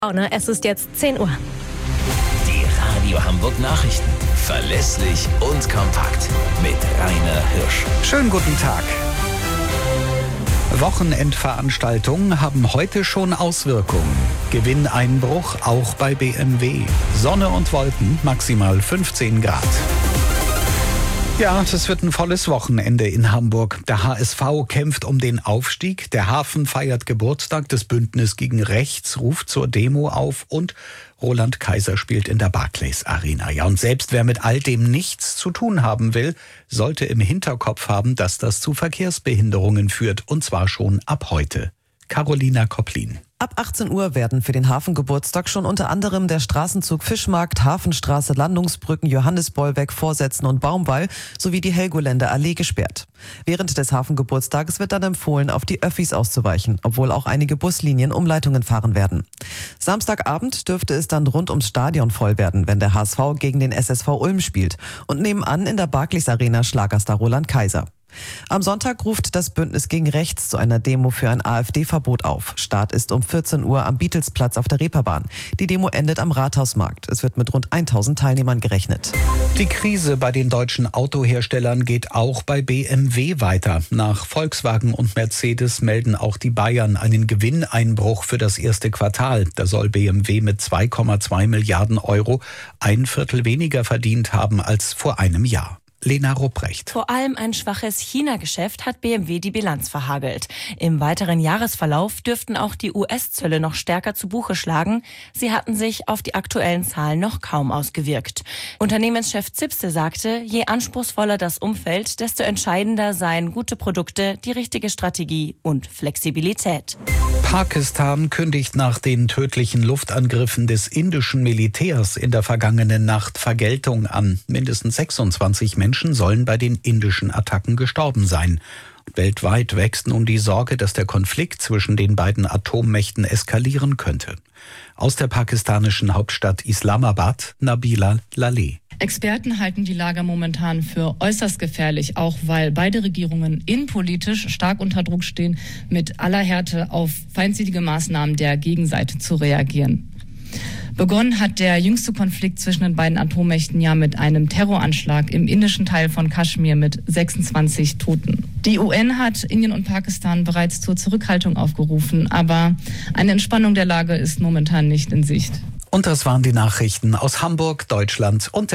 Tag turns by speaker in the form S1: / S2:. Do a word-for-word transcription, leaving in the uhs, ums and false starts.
S1: Es ist jetzt zehn Uhr.
S2: Die Radio Hamburg Nachrichten. Verlässlich und kompakt. Mit Rainer Hirsch.
S3: Schönen guten Tag. Wochenendveranstaltungen haben heute schon Auswirkungen. Gewinneinbruch auch bei B M W. Sonne und Wolken, maximal fünfzehn Grad. Ja, das wird ein volles Wochenende in Hamburg. Der H S V kämpft um den Aufstieg, der Hafen feiert Geburtstag, das Bündnis gegen Rechts ruft zur Demo auf und Roland Kaiser spielt in der Barclays Arena. Ja, und selbst wer mit all dem nichts zu tun haben will, sollte im Hinterkopf haben, dass das zu Verkehrsbehinderungen führt, und zwar schon ab heute. Carolina Kopplin.
S4: Ab achtzehn Uhr werden für den Hafengeburtstag schon unter anderem der Straßenzug Fischmarkt, Hafenstraße, Landungsbrücken, Johannisbollweg, Vorsätzen und Baumwall sowie die Helgoländer Allee gesperrt. Während des Hafengeburtstages wird dann empfohlen, auf die Öffis auszuweichen, obwohl auch einige Buslinien Umleitungen fahren werden. Samstagabend dürfte es dann rund ums Stadion voll werden, wenn der H S V gegen den S S V Ulm spielt und nebenan in der Barclays Arena Schlagerstar Roland Kaiser. Am Sonntag ruft das Bündnis gegen Rechts zu einer Demo für ein AfD-Verbot auf. Start ist um vierzehn Uhr am Beatlesplatz auf der Reeperbahn. Die Demo endet am Rathausmarkt. Es wird mit rund tausend Teilnehmern gerechnet.
S3: Die Krise bei den deutschen Autoherstellern geht auch bei B M W weiter. Nach Volkswagen und Mercedes melden auch die Bayern einen Gewinneinbruch für das erste Quartal. Da soll B M W mit zwei Komma zwei Milliarden Euro ein Viertel weniger verdient haben als vor einem Jahr. Lena Rupprecht.
S5: Vor allem ein schwaches China-Geschäft hat B M W die Bilanz verhagelt. Im weiteren Jahresverlauf dürften auch die U S-Zölle noch stärker zu Buche schlagen. Sie hatten sich auf die aktuellen Zahlen noch kaum ausgewirkt. Unternehmenschef Zipse sagte, je anspruchsvoller das Umfeld, desto entscheidender seien gute Produkte, die richtige Strategie und Flexibilität.
S3: Pakistan kündigt nach den tödlichen Luftangriffen des indischen Militärs in der vergangenen Nacht Vergeltung an. Mindestens sechsundzwanzig Menschen sollen bei den indischen Attacken gestorben sein. Weltweit wächst nun die Sorge, dass der Konflikt zwischen den beiden Atommächten eskalieren könnte. Aus der pakistanischen Hauptstadt Islamabad, Nabila Laleh.
S6: Experten halten die Lage momentan für äußerst gefährlich, auch weil beide Regierungen innenpolitisch stark unter Druck stehen, mit aller Härte auf feindselige Maßnahmen der Gegenseite zu reagieren. Begonnen hat der jüngste Konflikt zwischen den beiden Atommächten ja mit einem Terroranschlag im indischen Teil von Kaschmir mit sechsundzwanzig Toten. Die U N hat Indien und Pakistan bereits zur Zurückhaltung aufgerufen, aber eine Entspannung der Lage ist momentan nicht in Sicht.
S3: Und das waren die Nachrichten aus Hamburg, Deutschland und